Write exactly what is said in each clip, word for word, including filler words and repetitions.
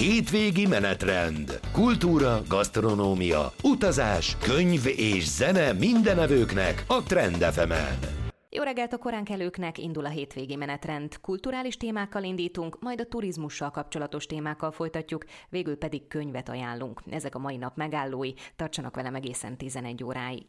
Hétvégi menetrend. Kultúra, gasztronómia, utazás, könyv és zene mindenevőknek a Trend ef emen. Jó reggelt a koránkelőknek, indul a hétvégi menetrend. Kulturális témákkal indítunk, majd a turizmussal kapcsolatos témákkal folytatjuk, végül pedig könyvet ajánlunk. Ezek a mai nap megállói, tartsanak velem egészen tizenegy óráig.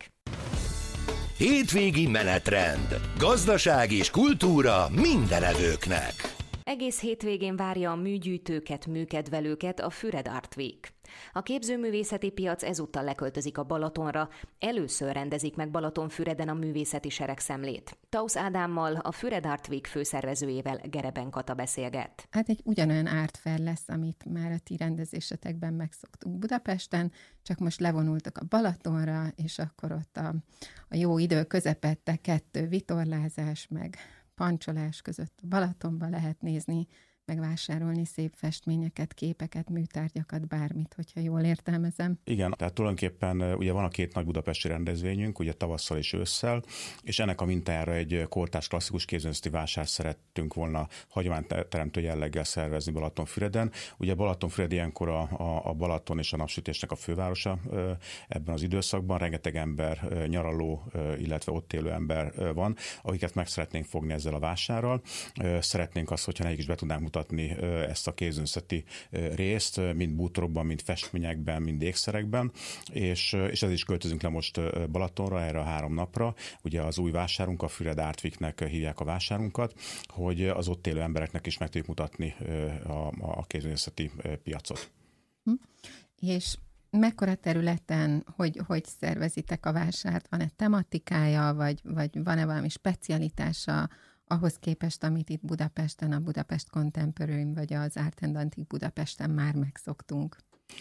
Hétvégi menetrend. Gazdaság és kultúra mindenevőknek. Egész hétvégén várja a műgyűjtőket, műkedvelőket a Füred Art Week. A képzőművészeti piac ezúttal leköltözik a Balatonra, először rendezik meg Balatonfüreden a művészeti seregszemlét. Tausz Ádámmal, a Füred Art Week főszervezőjével, Gereben Kata beszélget. Hát egy ugyanolyan Art Fair lesz, amit már a ti rendezésetekben megszoktunk Budapesten, csak most levonultak a Balatonra, és akkor ott a, a jó idő közepette kettő vitorlázás, meg pancsolás között a Balatonban lehet nézni, megvásárolni szép festményeket, képeket, műtárgyakat, bármit, hogyha jól értelmezem. Igen, tehát tulajdonképpen ugye van a két nagy budapesti rendezvényünk, ugye tavasszal és ősszel, és ennek a mintájára egy kortárs klasszikus képzőművészeti vásárt szerettünk volna hagyományteremtő jelleggel szervezni Balatonfüreden. Ugye Balatonfüred ilyenkor a, a, a Balaton és a napsütésnek a fővárosa ebben az időszakban, rengeteg ember, nyaraló, illetve ott élő ember van, akiket meg szeretnénk fogni ezzel a vásárral. Szeretnénk azt, hogyha nekik is be tudnánk mutatni ezt a kézművészeti részt, mind bútorokban, mind festményekben, mind ékszerekben, és, és ez is költözünk le most Balatonra erre a három napra. Ugye az új vásárunk, a Füred Art Weeknek hívják a vásárunkat, hogy az ott élő embereknek is meg tudjuk mutatni a, a kézművészeti piacot. Hm. És mekkora területen, hogy, hogy szervezitek a vásárt? Van-e tematikája, vagy, vagy van-e valami specialitása ahhoz képest, amit itt Budapesten, a Budapest Contemporary vagy az Art and Antique Budapesten már megszoktunk?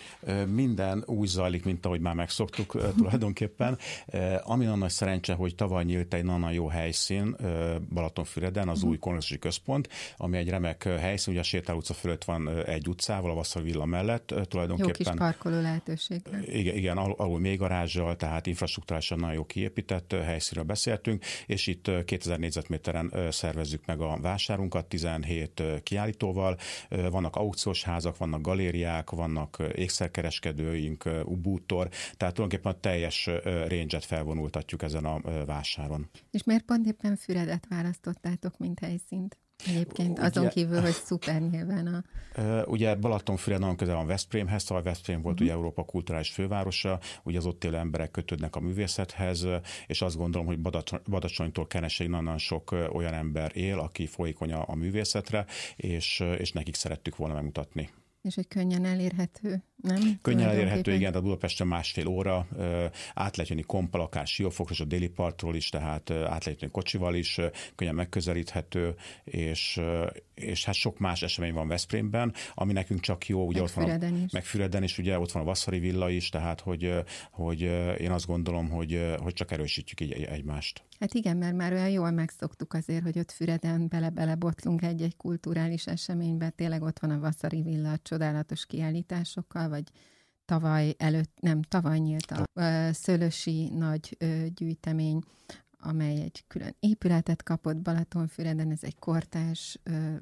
Minden úgy zajlik, mint ahogy már megszoktuk tulajdonképpen. Ami nagy szerencse, hogy tavaly nyílt egy nagyon jó helyszín Balatonfüreden, az uh-huh. új kongresszusi központ, ami egy remek helyszín, ugye a Sétál utca fölött van egy utcával, a Vasszar villa mellett. Tulajdonképpen, jó kis parkoló lehetőség. Igen, igen, alul még garázsal, tehát infrastruktúrálisan nagyon jó kiépített helyszínről beszéltünk, és itt kétezer négyzetméteren szervezzük meg a vásárunkat, tizenhét kiállítóval. Vannak aukciós házak, vannak galériák, vannak ékszerkereskedőink, bútor, tehát tulajdonképpen a teljes range-et felvonultatjuk ezen a vásáron. És miért pont éppen Füredet választottátok, mint helyszínt? Egyébként azon ugye, kívül, hogy szuper nyilván a... Ugye Balatonfüred nagyon közel van Veszprémhez, szóval Veszprém volt uh-huh. ugye Európa kulturális fővárosa, ugye az ott élő emberek kötődnek a művészethez, és azt gondolom, hogy Badacsonytól Kenesig nagyon sok olyan ember él, aki folyékony a művészetre, és, és nekik szerettük volna megmutatni. És hogy könnyen elérhető, nem? Könnyen elérhető, igen, de Budapesten másfél óra, át lehet jönni Kompal, akár Siófokról, és a déli partról is, tehát át lehet jönni kocsival is, könnyen megközelíthető, és, és hát sok más esemény van Veszprémben, ami nekünk csak jó, ugye meg ott van Füreden a, is. meg Füreden is, ugye ott van a Vasszari villa is, tehát hogy, hogy én azt gondolom, hogy, hogy csak erősítjük így egymást. Hát igen, mert már olyan jól megszoktuk azért, hogy ott Füreden bele-bele botlunk egy-egy kulturális eseménybe, tényleg ott van a Vasszari villa csodálatos kiállításokkal, vagy tavaly előtt, nem, tavaly nyílt a Szőlősi nagy gyűjtemény, amely egy külön épületet kapott Balatonfüreden, ez egy kortárs,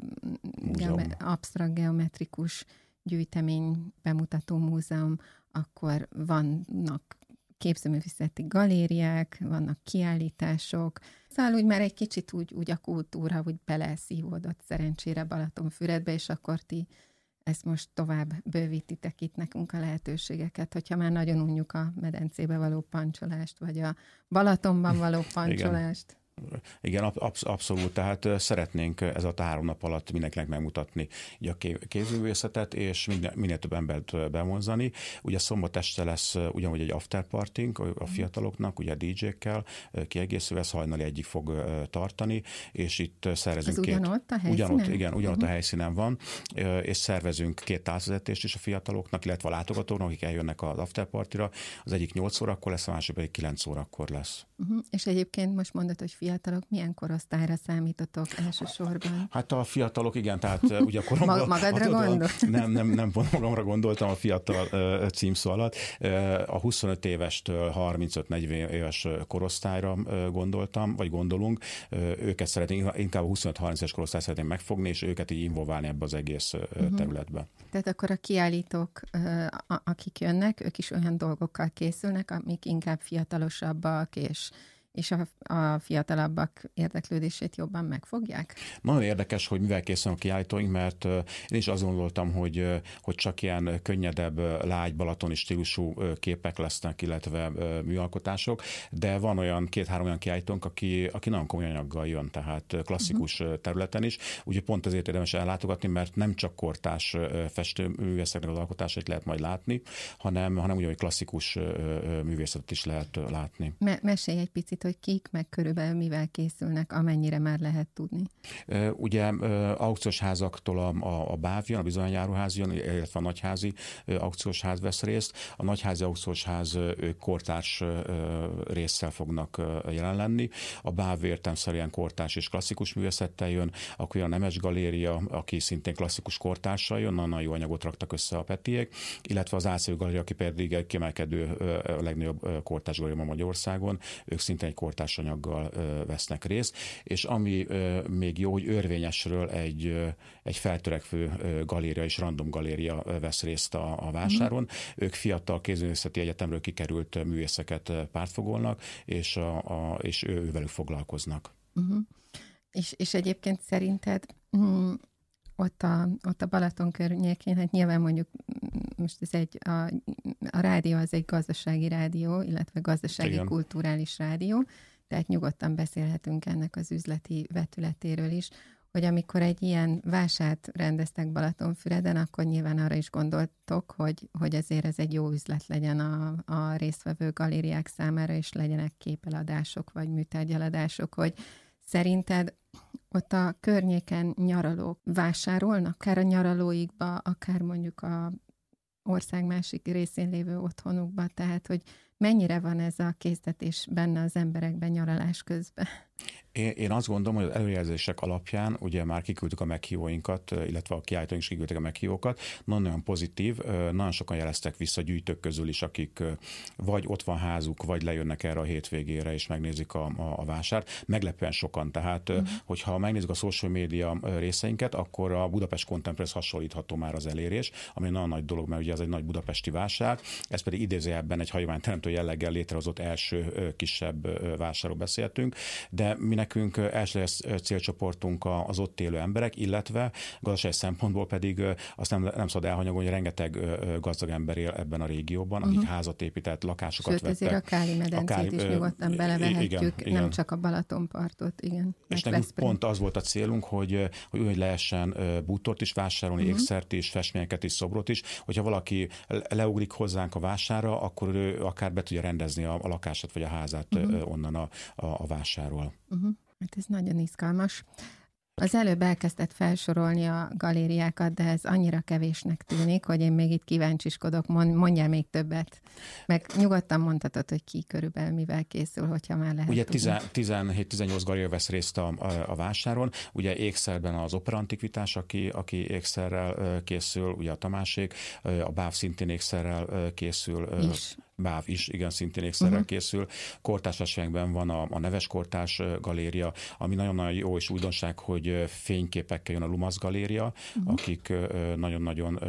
geome- absztrakt geometrikus gyűjtemény, bemutató múzeum, akkor vannak képzőművészeti galériák, vannak kiállítások. Szóval úgy már egy kicsit úgy, úgy a kultúra úgy beleszívódott szerencsére Balatonfüredbe, és akkor ti ezt most tovább bővítitek itt nekünk a lehetőségeket, hogyha már nagyon unjuk a medencébe való pancsolást, vagy a Balatonban való pancsolást. Igen. Igen, absz- abszolút, tehát szeretnénk ez a három nap alatt mindenkinek megmutatni a kézművészetet, és minél, minél több embert bevonzani. Ugye szombat este lesz ugyanúgy egy afterpartink a fiataloknak, ugye dé dzsékkel kiegészülve, ez hajnali egyik fog tartani, és itt szervezünk az két... ugyanott a helyszínen? Ugyanott, igen, ugyanott uh-huh. a helyszínen van, és szervezünk két távvezetést is a fiataloknak, illetve a látogatóknak, akik eljönnek az afterpartira. Az egyik nyolc órakor lesz, a másik pedig kilenc órakor lesz. Uh-huh. És egyébként most mondod, hogy fiatal fiatalok, milyen korosztályra számítotok elsősorban? Hát a fiatalok, igen, tehát ugye a koromban... Magadra gondol? Nem, nem, nem pont magamra gondoltam a fiatal címszó alatt. A huszonöt évestől harmincöt-negyven éves korosztályra gondoltam, vagy gondolunk. Őket szeretnénk, inkább a huszonöt-harminc éves korosztályt szeretném megfogni, és őket így involválni ebbe az egész uh-huh. területbe. Tehát akkor a kiállítók, akik jönnek, ők is olyan dolgokkal készülnek, amik inkább fiatalosabbak, és és a, a fiatalabbak érdeklődését jobban megfogják? Nagyon érdekes, hogy mivel készülnek a kiállítóink, mert én is azt gondoltam, hogy, hogy csak ilyen könnyedebb, lágy balatoni stílusú képek lesznek, illetve műalkotások, de van olyan két-három olyan kiállítónk, aki, aki nagyon komoly anyaggal jön, tehát klasszikus uh-huh. területen is. Úgyhogy pont ezért érdemes ellátogatni, mert nem csak kortárs festőművészeknek az alkotásait lehet majd látni, hanem, hanem ugye, hogy klasszikus művészetet is lehet látni. Me- mesélj egy picit, hogy kik, meg körülbelül mivel készülnek, amennyire már lehet tudni. Ugye aukciós házaktól a, a, a báv jön, a bizonyjáróház jön, illetve a nagyházi aukciós ház vesz részt. A nagyházi aukciós ház ők kortárs résszel fognak jelen lenni. A báv értelemszerűen kortárs és klasszikus művészettel jön, akkor jön a Nemes Galéria, aki szintén klasszikus kortárssal jön, nagyon jó anyagot raktak össze a petiek, illetve az Ácélő Galéria, aki pedig egy kiemelkedő, a legnagyobb kortárs galéria Magyarországon, ők szintén egy kortárs anyaggal vesznek részt, és ami még jó, hogy Örvényesről egy, egy feltörekvő galéria és random galéria vesz részt a, a vásáron. Mm. Ők fiatal kézművészeti egyetemről kikerült művészeket pártfogolnak, és, a, a, és ő, ővelük foglalkoznak. Uh-huh. És, és egyébként szerinted mm, ott, a, ott a Balaton környékén, hát nyilván mondjuk most ez egy, a, a rádió az egy gazdasági rádió, illetve gazdasági Igen. kulturális rádió, tehát nyugodtan beszélhetünk ennek az üzleti vetületéről is, hogy amikor egy ilyen vásárt rendeztek Balatonfüreden, akkor nyilván arra is gondoltok, hogy, hogy azért ez egy jó üzlet legyen a, a résztvevő galériák számára, és legyenek képeladások, vagy műtárgyaladások, hogy szerinted ott a környéken nyaralók vásárolnak, akár a nyaralóikba, akár mondjuk a ország másik részén lévő otthonukba, tehát hogy mennyire van ez a késztetés benne az emberekben nyaralás közben? Én, én azt gondolom, hogy az előjelzések alapján ugye már kiküldtük a meghívóinkat, illetve a kiállítóink is kiküldtek a meghívókat. Nagyon pozitív, nagyon sokan jeleztek vissza gyűjtők közül is, akik vagy ott van házuk, vagy lejönnek erre a hétvégére, és megnézik a, a, a vásárt. Meglepően sokan. Tehát, uh-huh. hogyha megnézzük a social media részeinket, akkor a Budapest Contemporary hasonlítható már az elérés, ami nagyon nagy dolog, mert ugye ez egy nagy budapesti vásár. Ez pedig idézőjelben egy hagyományteremtő jelleggel létrehozott első kisebb vásárról beszéltünk, de mi nekünk elsőleges célcsoportunk az ott élő emberek, illetve gazdasági szempontból pedig azt nem, nem szabad elhanyagolni, hogy rengeteg gazdag ember él ebben a régióban, akik uh-huh. házat épített, lakásokat Sőt, vettek. Sőt, ezért a Káli medencét Káli, is nyugodtan belevehetjük, igen, nem igen. csak a Balatonpartot, igen. És nekünk pont az volt a célunk, hogy, hogy úgy lehessen bútort is vásárolni, uh-huh. ékszert is, festményeket is, szobrot is. Hogyha valaki leugrik hozzánk a vásárra, akkor ő akár be tudja rendezni a, a lakását vagy a házát uh-huh. onnan a, a, a vásárról. Uh-huh. Hát ez nagyon izgalmas. Az előbb elkezdett felsorolni a galériákat, de ez annyira kevésnek tűnik, hogy én még itt kíváncsiskodok, mondjál még többet. Meg nyugodtan mondhatod, hogy ki körülbelül mivel készül, hogyha már lehet. Ugye tizenhét-tizennyolc galéria vesz részt a, a, a vásáron, ugye ékszerben az Opera Antikvitás, aki, aki ékszerrel készül, ugye a Tamásék, a báv szintén ékszerrel készül. Is. báv is, igen, szintén ékszerrel uh-huh. készül. Kortársfestményekben van a, a Neves Kortárs galéria, ami nagyon-nagyon jó és újdonság, hogy fényképekkel jön a Lumasz galéria, uh-huh. akik nagyon-nagyon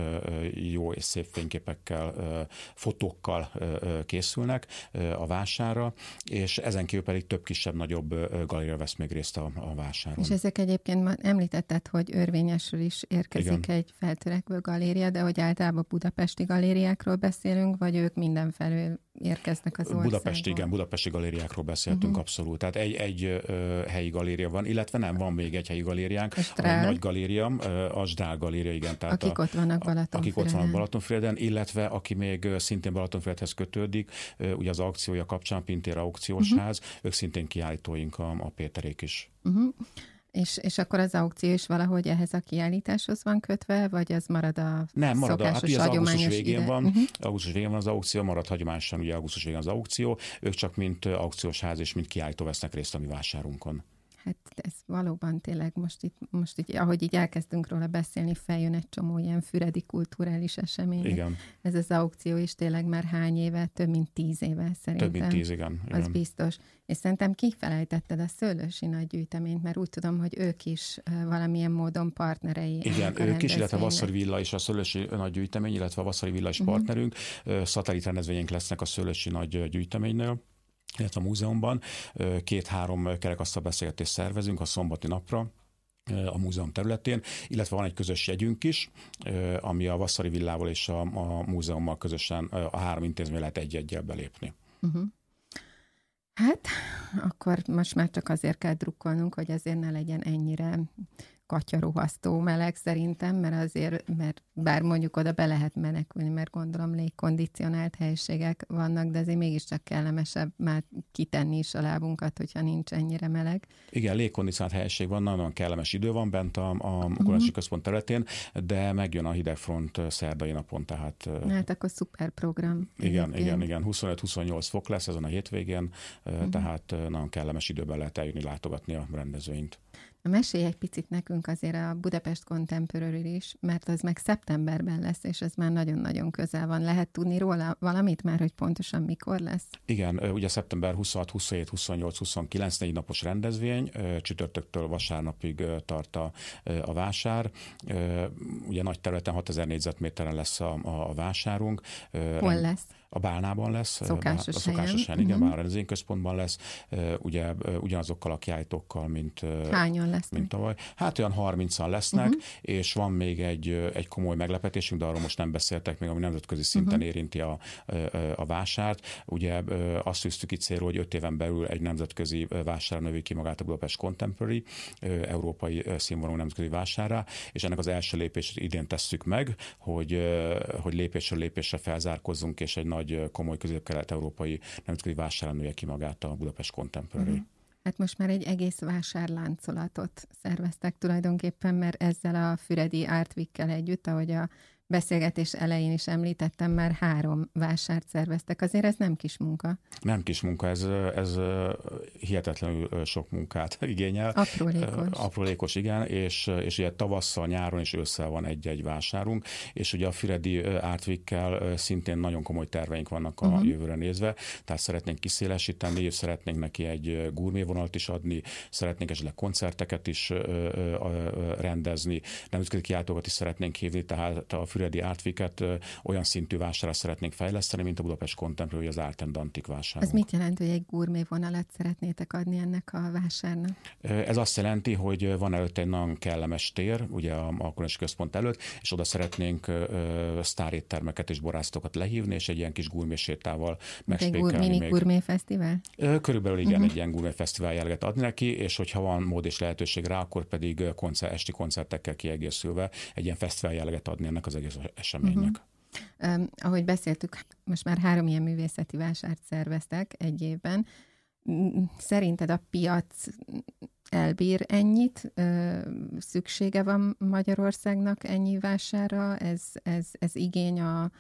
jó és szép fényképekkel, fotókkal készülnek a vásárra, és ezen kívül pedig több kisebb-nagyobb galéria vesz még részt a, a vásáron. És ezek egyébként említetted, hogy Örvényesről is érkezik igen. egy feltörekvő galéria, de hogy általában budapesti galériákról beszélünk, vagy ők mindenfelől érkeznek az országból? Budapesti, igen, budapesti galériákról beszéltünk uh-huh. abszolút. Tehát egy, egy ö, helyi galéria van, illetve nem, van még egy helyi galériánk, egy nagy galéria, a Zdrál galéria, igen. Tehát akik a, ott vannak Balatonfüreden. Akik ott vannak Balatonfüreden, illetve aki még szintén Balatonfüredhez kötődik, ugye az aukciója kapcsán, Pintér aukciós uh-huh. ház, ők szintén kiállítóink a, a Péterék is. Uh-huh. És, és akkor az aukció is valahogy ehhez a kiállításhoz van kötve, vagy ez marad a Nem, marad a, hát szokásos, az hagyományos augusztus végén ide? van, Uh-huh. augusztus végén van az aukció, marad hagyományosan ugye augusztus végén az aukció, ők csak mint aukciós ház és mint kiállító vesznek részt a mi vásárunkon. Hát ez valóban tényleg most itt, most így, ahogy így elkezdünk róla beszélni, feljön egy csomó ilyen füredi kulturális esemény. Igen. Ez az aukció is tényleg már hány éve, több mint tíz éve szerintem. Több mint tíz, igen. Az igen. biztos. És szerintem kifelejtetted a Szőlősi Nagygyűjteményt, mert úgy tudom, hogy ők is uh, valamilyen módon partnerei. Igen, ők is, illetve a Vasszari Villa és a Szőlősi Nagygyűjtemény, illetve a Vasszari Villa is uh-huh. partnerünk. Szatellit rendezvények lesznek a Szőlősi Nagygyűjteménynél, illetve a múzeumban. Két-három kerekasztal beszélgetést szervezünk a szombati napra a múzeum területén, illetve van egy közös jegyünk is, ami a Vasszari Villával és a, a múzeummal közösen a három intézmény lehet egy-egyel belépni. Uh-huh. Hát, akkor most már csak azért kell drukkolnunk, hogy azért ne legyen ennyire katyarohasztó meleg szerintem, mert azért, mert bár mondjuk oda be lehet menekülni, mert gondolom légkondicionált helységek vannak, de azért mégiscsak kellemesebb már kitenni is a lábunkat, hogyha nincs ennyire meleg. Igen, légkondicionált helység van, nagyon kellemes idő van bent a, a Kolorási uh-huh. Központ területén, de megjön a hidegfront szerdai napon, tehát... Hát akkor szuper program. Igen, igen, igen, igen, huszonöt-huszonnyolc fok lesz ezen a hétvégén, uh-huh. tehát nagyon kellemes időben lehet eljönni látogatni a rendezvényt. Mesélj egy picit nekünk azért a Budapest Contemporary is, mert az meg szeptemberben lesz, és ez már nagyon-nagyon közel van. Lehet tudni róla valamit már, hogy pontosan mikor lesz? Igen, ugye szeptember huszonhat, huszonhét, huszonnyolc, huszonkilenc, négy napos rendezvény, csütörtöktől vasárnapig tart a, a vásár. Ugye nagy területen hatezer négyzetméteren lesz a, a vásárunk. Hol lesz? A Bálnában lesz. Szokásos, a szokásos helyen. Igen, uh-huh. Bál rendezvényközpontban lesz. Ugye ugyanazokkal a kiállítókkal, mint, Hányan lesznek? mint tavaly. Hát olyan harmincan lesznek, uh-huh. és van még egy, egy komoly meglepetésünk, de arról most nem beszéltek még, ami nemzetközi szinten uh-huh. érinti a, a, a vásárt. Ugye azt tűztük itt célról, hogy öt éven belül egy nemzetközi vásár növi ki magát a Budapest Contemporary, európai színvonalú nemzetközi vásárra, és ennek az első lépését idén tesszük meg, hogy, hogy lépésről lépésre felzárkozzunk, és egy nagy komoly közép-kelet-európai nemzetközi vásárra nője ki magát a Budapest Contemporary. Uh-huh. Hát most már egy egész vásárláncolatot szerveztek tulajdonképpen, mert ezzel a Füredi Art Week-kel együtt, ahogy a beszélgetés elején is említettem, már három vásárt szerveztek. Azért ez nem kis munka. Nem kis munka, ez, ez hihetetlenül sok munkát igényel. Aprólékos. Aprólékos, igen, és, és ugye tavasszal, nyáron és ősszel van egy-egy vásárunk, és ugye a Füredi Art Week-kel szintén nagyon komoly terveink vannak a uh-huh. jövőre nézve, tehát szeretnénk kiszélesíteni, és szeretnénk neki egy gurmé vonalat is adni, szeretnénk esetleg koncerteket is rendezni, nemzetközi kiállítókat is szeretnénk hívni, tehát a Füredi Art Week-et olyan szintű vásárra szeretnénk fejleszteni, mint a Budapest Contemporary, az Art and Antique vásár. Ez mit jelent, hogy egy gurmé vonalat szeretnétek adni ennek a vásárnak? Ez azt jelenti, hogy van előtte egy nagyon kellemes tér, ugye a Kolorási Központ előtt, és oda szeretnénk sztáréttermeket és borászatokat lehívni, és egy ilyen kis gurmé sétával megspékelni. Egy mini gurmé fesztivál? Körülbelül igen, uh-huh. egy ilyen gurmé fesztivál jelleget adni neki, és hogyha van mód és lehetőség rá, akkor pedig koncert, esti koncertekkel kiegészülve egy ilyen fesztivál jelleget adni ennek az egész eseménynek. Uh-huh. Um, ahogy beszéltük, most már három ilyen művészeti vásárt szerveztek egy évben. Szerinted a piac elbír ennyit? Szüksége van Magyarországnak ennyi vásárra? Ez, ez, ez igény a,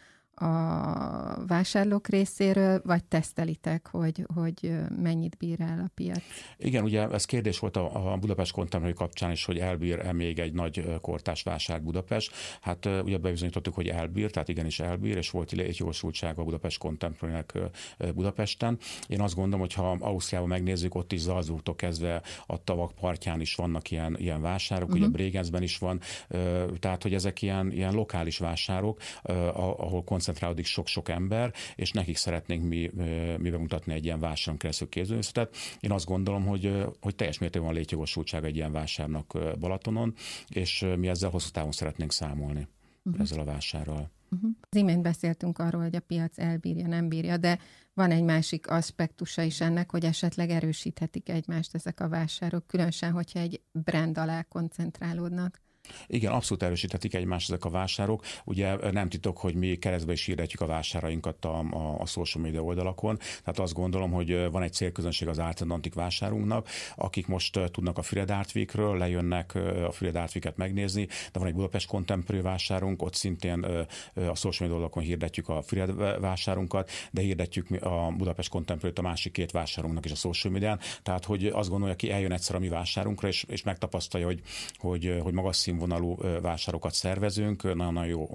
a vásárlók részéről, vagy tesztelitek, hogy, hogy mennyit bír el a piac? Igen, ugye ez kérdés volt a, a Budapest Contemporary kapcsán is, hogy elbír-e még egy nagy kortárs vásár Budapest. Hát ugye bebizonyítottuk, hogy elbír, tehát igenis elbír, és volt egy jósultsága a Budapest Contemporary-nek Budapesten. Én azt gondolom, hogy ha Ausztriában megnézzük, ott is Salzburgtól kezdve a tavak partján is vannak ilyen, ilyen vásárok, uh-huh. ugye Bregenzben is van, tehát hogy ezek ilyen, ilyen lokális vásárok, ahol koncentrálódik sok-sok ember, és nekik szeretnénk mi, mi bemutatni egy ilyen vásáron keresztül képzőművészetet. Én azt gondolom, hogy, hogy teljes mértékben van létjogosultsága egy ilyen vásárnak Balatonon, és mi ezzel hosszú távon szeretnénk számolni, uh-huh. ezzel a vásárral. Uh-huh. Az imént beszéltünk arról, hogy a piac elbírja, nem bírja, de van egy másik aspektusa is ennek, hogy esetleg erősíthetik egymást ezek a vásárok, különösen, hogyha egy brand alá koncentrálódnak. Igen, abszolút erősíthetik egymást ezek a vásárok. Ugye nem titok, hogy mi keresztbe is hirdetjük a vásárainkat a, a, a social media oldalakon. Tehát azt gondolom, hogy van egy célközönség az Art and Antique vásárunknak, akik most tudnak a Füred Art Weekről, lejönnek a Füred Art Weeket megnézni, de van egy Budapest Contemporary vásárunk, ott szintén a social media oldalakon hirdetjük a Füred vásárunkat, de hirdetjük a Budapest Contemporary-t a másik két vásárunknak is a social medián. Tehát, hogy azt gondolja, ki eljön egyszer a mi vásárunkra, és, és megtapasztalja, hogy, hogy, hogy magas színvonalú vásárokat szervezünk, nagyon-nagyon jó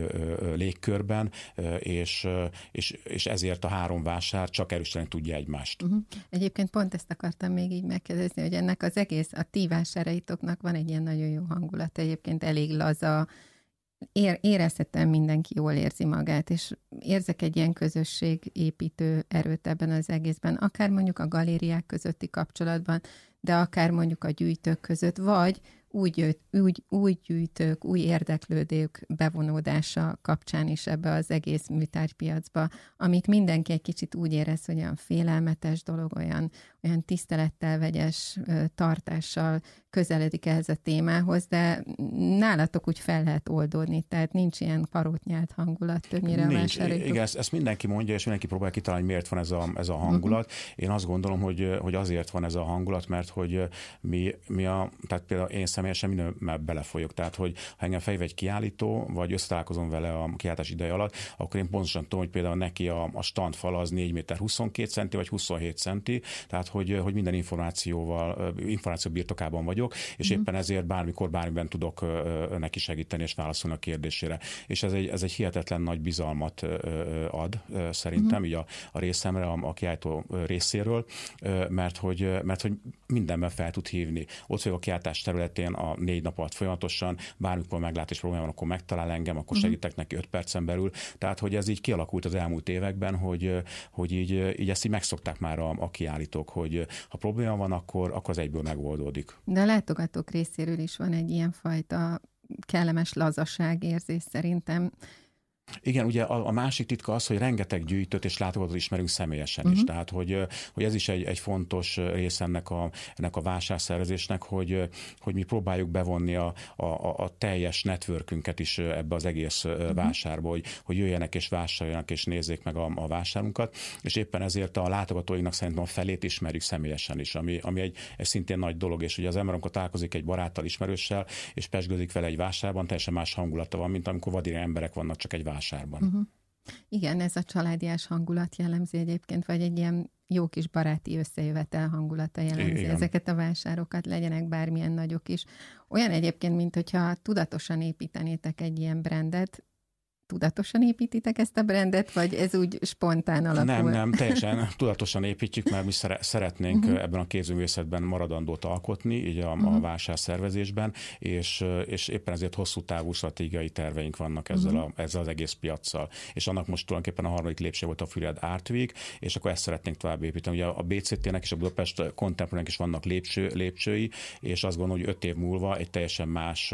légkörben, és, és, és ezért a három vásár csak erősíteni tudja egymást. Uh-huh. Egyébként pont ezt akartam még így megkérdezni, hogy ennek az egész, a ti vásáraitoknak van egy ilyen nagyon jó hangulat, egyébként elég laza, ér, érezhetem, mindenki jól érzi magát, és érzek egy ilyen közösségépítő erőt ebben az egészben, akár mondjuk a galériák közötti kapcsolatban, de akár mondjuk a gyűjtők között, vagy úgy, úgy, új gyűjtők, új érdeklődők bevonódása kapcsán is ebbe az egész műtárgypiacba, amit mindenki egy kicsit úgy érez, hogy olyan félelmetes dolog, olyan, olyan tisztelettel vegyes tartással közeledik ehhez a témához, de nálatok úgy fel lehet oldódni, tehát nincs ilyen parótnyált hangulat többnyire a vásárlók. Igen, ezt, ezt mindenki mondja, és mindenki próbál kitalálni, miért van ez a, ez a hangulat. Uh-huh. Én azt gondolom, hogy, hogy azért van ez a hangulat, mert hogy mi, mi a, tehát például én személyesen mindenben belefolyok, tehát hogy ha engem felhív egy kiállító, vagy összetalálkozom vele a kiállítás ideje alatt, akkor én pontosan tudom, hogy például neki a, a standfal az négy méter huszonkét centi, vagy huszonhét centi, tehát hogy, hogy minden információval, információ birtokában vagyok, és mm. éppen ezért bármikor, bármiben tudok neki segíteni és válaszolni a kérdésére. És ez egy, ez egy hihetetlen nagy bizalmat ad szerintem, mm. így a, a részemre, a, a kiállító részéről, mert hogy, mert hogy mindenben fel tud hívni. Ott vagyok a kiállítás területén a négy nap alatt folyamatosan, bármikor meglát és probléma van, akkor megtalál engem, akkor segítek neki öt percen belül. Tehát, hogy ez így kialakult az elmúlt években, hogy, hogy így, így ezt így megszokták már a, a kiállítók, hogy ha probléma van, akkor, akkor az egyből megoldódik. De a látogatók részéről is van egy ilyen fajta kellemes lazaságérzés szerintem. Igen, ugye a, a másik titka az, hogy rengeteg gyűjtőt és látogatót ismerünk személyesen uh-huh. is. Tehát, hogy, hogy ez is egy, egy fontos rész ennek a, ennek a vásárszervezésnek, hogy, hogy mi próbáljuk bevonni a, a, a teljes networkünket is ebbe az egész uh-huh. vásárba, hogy, hogy jöjjenek és vásároljanak és nézzék meg a, a vásárunkat, és éppen ezért a látogatóinknak szerintem a felét ismerjük személyesen is, ami, ami egy, egy szintén nagy dolog, és ugye az ember, amikor találkozik egy baráttal, ismerőssel, és pezsgőzik vele egy vásárban, teljesen más hangulata van, mint amikor vadiri emberek vannak csak egy vásárban. Uh-huh. Igen, ez a családias hangulat jellemzi egyébként, vagy egy ilyen jó kis baráti összejövetel hangulata jellemzi Igen. ezeket a vásárokat, legyenek bármilyen nagyok is. Olyan egyébként, mint hogyha tudatosan építenétek egy ilyen brandet. Tudatosan építitek ezt a brandet, vagy ez úgy spontán alakul? Nem, nem, teljesen tudatosan építjük, mert mi szeretnénk uh-huh. ebben a képzőművészetben maradandót alkotni, így a, uh-huh. a vásárszervezésben, és, és éppen ezért hosszú távú stratégiai terveink vannak ezzel, uh-huh. a, ezzel az egész piaccal. És annak most tulajdonképpen a harmadik lépcső volt a Füred Art Week, és akkor ezt szeretnénk tovább építeni. Ugye a bé cé té-nek és a Budapest Contemporary-nek is vannak lépcső, lépcsői, és azt gondolom, hogy öt év múlva egy teljesen más,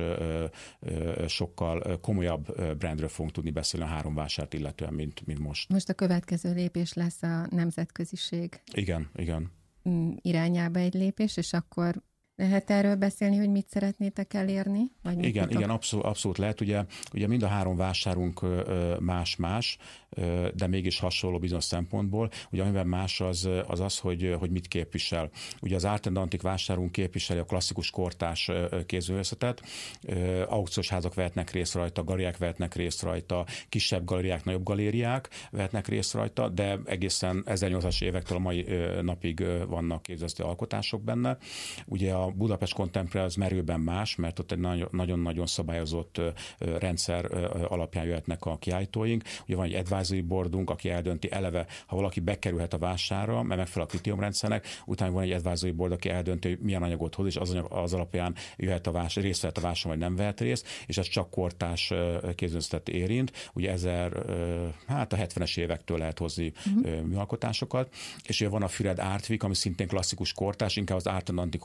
sokkal komolyabb brandről fogunk tudni beszélni a három vásárt illetően, mint, mint most. Most a következő lépés lesz a nemzetköziség. Igen, igen. Irányába egy lépés, és akkor lehet erről beszélni, hogy mit szeretnétek elérni? Vagy igen, igen, abszolút, abszolút lehet. Ugye, ugye mind a három vásárunk más-más, de mégis hasonló bizonyos szempontból. Ugye amiben más az az, az hogy, hogy mit képvisel. Ugye az Art and Antique vásárunk képviseli a klasszikus kortárs kézművészetet, aukciós házak vehetnek részt rajta, galériák vehetnek részt rajta, kisebb galériák, nagyobb galériák vehetnek részt rajta, de egészen ezernyolcvanas évektől a mai napig vannak képzőművészeti alkotások benne. Ugye a Budapest Contemporary az merőben más, mert ott egy nagyon-nagyon szabályozott rendszer alapján jöhetnek a kiállítóink. Ugye van egy advisory boardunk, aki eldönti eleve, ha valaki bekerülhet a vásárra, mert megfelel a kritériumrendszernek, utána van egy advisory board, aki eldönti, hogy milyen anyagot hoz, és az, anyag, az alapján jöhet a vásár, részt vehet a vásáron, vagy nem vehet részt, és ez csak kortárs kézművészetet érint. Ugye ezer, hát a hetvenes évektől lehet hozni uh-huh. műalkotásokat, és ugye van a Füred Art Week, ami szintén klasszikus kortárs, inkább az Art and Antique-hoz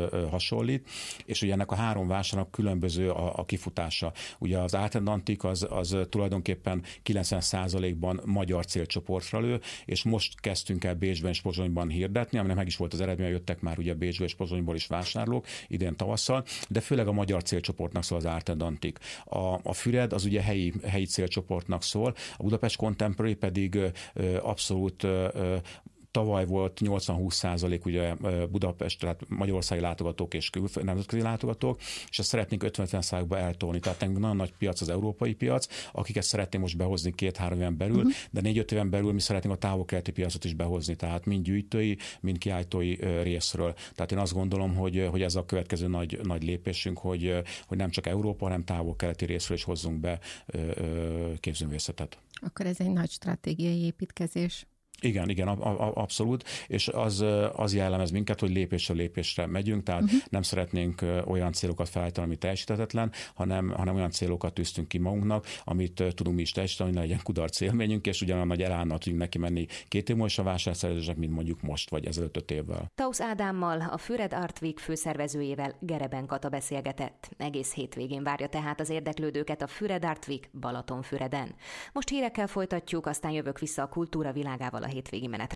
hasonlít, és ugye ennek a három vásárnak különböző a, a kifutása. Ugye az Atlantik az, az tulajdonképpen kilencven százalékban magyar célcsoportra lő, és most kezdtünk el Bécsben és Pozsonyban hirdetni, aminek meg is volt az eredmény, jöttek már ugye Bécsből és Pozsonyból is vásárlók idén tavasszal, de főleg a magyar célcsoportnak szól az Atlantik. A, a Füred az ugye helyi, helyi célcsoportnak szól, a Budapest Contemporary pedig ö, abszolút ö, tavaly volt nyolcvan-húsz százalék ugye Budapest, tehát magyarországi látogatók és külföldi nemzetközi látogatók, és ezt szeretnénk ötven százalékba eltolni. Tehát nekünk nagyon nagy piac az európai piac, akiket szeretnénk most behozni két-három éven belül, uh-huh. de négy-öt éven belül mi szeretnénk a távol-keleti piacot is behozni, tehát mind gyűjtői, mind kiállítói részről. Tehát én azt gondolom, hogy, hogy ez a következő nagy, nagy lépésünk, hogy, hogy nem csak Európa, hanem távol-keleti részről is hozzunk be képzőművészetet. Akkor ez egy nagy stratégiai építkezés. Igen, igen, a, a, abszolút, és az, az jellemez minket, hogy lépésről lépésre megyünk, tehát uh-huh. nem szeretnénk olyan célokat felállítani, ami teljesíthetetlen, hanem, hanem olyan célokat tűztünk ki magunknak, amit tudunk mi is teljesíteni, hogy ne legyen kudarc élményünk, és ugyanolyan nagy elánnal tudjunk neki menni két év múlva is a vásárszerzések, mint mondjuk most, vagy ezelőtt öt évvel. Tausz Ádámmal, a Füred Art Week főszervezőjével, Gereben Kata beszélgetett. Egész hétvégén várja tehát az érdeklődőket a Füred Art Week Balatonfüreden. Most hírekkel folytatjuk, aztán jövök vissza a kultúra világával a hétvégi menetre.